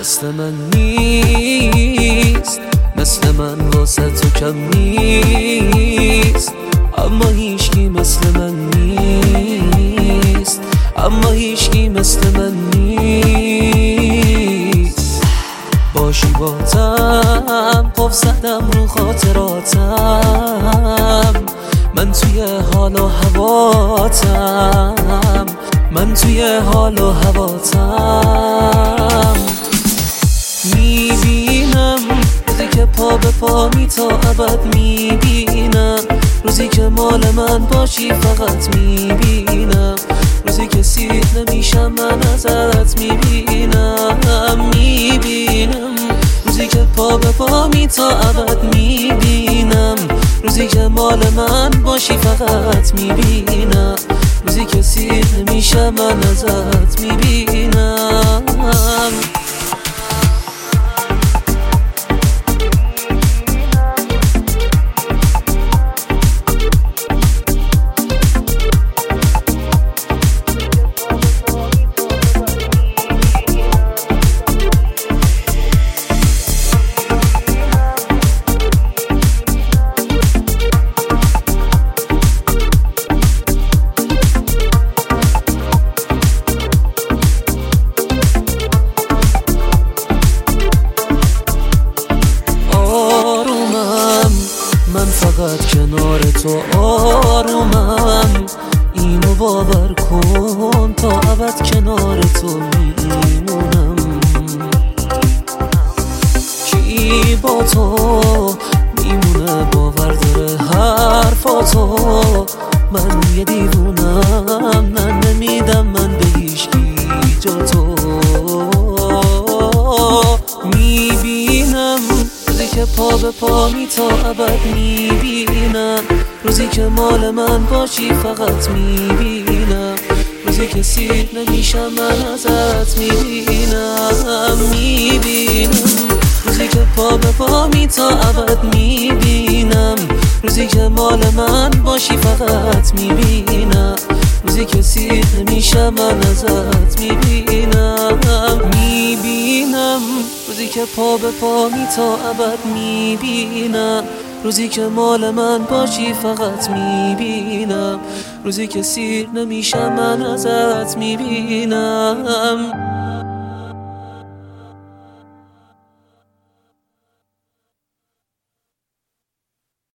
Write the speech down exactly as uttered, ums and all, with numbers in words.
مثل من نیست، مثل من واسه تو کم نیست، اما هیچکی مثل من نیست، اما هیچکی مثل من نیست. باشی باتم قف زدم رو خاطراتم، من توی حال و هواتم، من توی حال و هواتم. میبینم روزی که پا به پا می تا ابد میبینم، روزی که مال من باشی فقط میبینم، روزی که سیر نمیشم من ازت میبینم. میبینم روزی که پا به پا می تا ابد میبینم، روزی که مال من باشی فقط میبینم، روزی که سیر نمیشم من ازت میبینم. من فقط کنار تو آرومم، اینو باور کن تا ابد کنار تو میمونم. کی با تو میمونه باور داره حرفاتو، من یه دیوونم نه نمیدم من به هیچکی جا تو. میبینم روزی که پا به پا می تا ابد میبینم، روزی که مال من باشی فقط میبینم، روزی که سیر نمیشم من ازت میبینم. میبینم روزی که پا به پا می تا ابد میبینم، روزی که مال من باشی فقط میبینم، روزی که سیر نمیشم من ازت میبینم. میبینم روزی که پا به پا می تا ابد میبینم، روزی که مال من باشی فقط میبینم، روزی که سیر نمیشم من ازت میبینم.